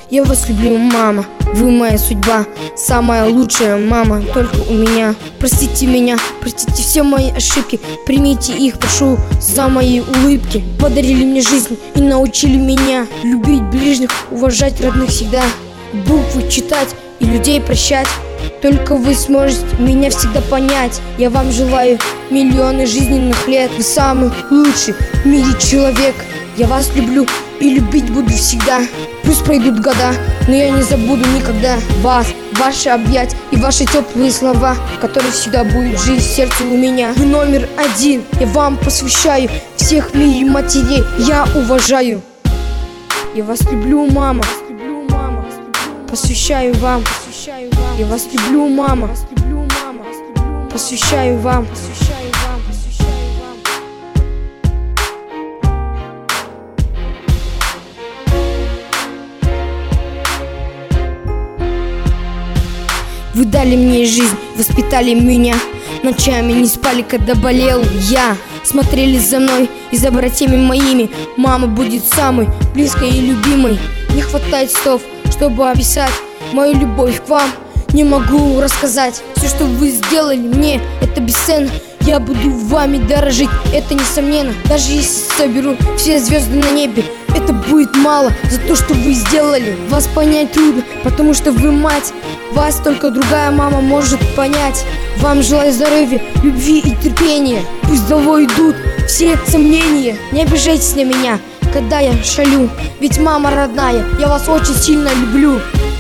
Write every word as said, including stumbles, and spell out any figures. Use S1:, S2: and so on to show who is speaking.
S1: Я вас люблю, мама, вы моя судьба, самая лучшая мама только у меня. Простите меня, простите все мои ошибки, примите их, прошу, за мои улыбки. Подарили мне жизнь и научили меня любить ближних, уважать родных всегда, буквы читать и людей прощать. Только вы сможете меня всегда понять. Я вам желаю миллионы жизненных лет. Вы самый лучший в мире человек. Я вас люблю и любить буду всегда. Пусть пройдут года, но я не забуду никогда вас, ваши объятия и ваши теплые слова, которые всегда будут жить в сердце у меня. Вы номер один, я вам посвящаю всех в мире матерей. Я уважаю. Я вас люблю, мама. Посвящаю вам. Я вас люблю, мама. Посвящаю вам. Вы дали мне жизнь, воспитали меня. Ночами не спали, когда болел я. Смотрели за мной и за братьями моими. Мама будет самой близкой и любимой. Не хватает слов, чтобы описать мою любовь к вам. Не могу рассказать все, что вы сделали мне, это бесценно. Я буду вами дорожить, это несомненно. Даже если соберу все звезды на небе, это будет мало за то, что вы сделали. Вас понять трудно, потому что вы мать. Вас только другая мама может понять. Вам желаю здоровья, любви и терпения. Пусть долой идут все сомнения. Не обижайтесь на меня, когда я шалю, ведь мама родная, я вас очень сильно люблю.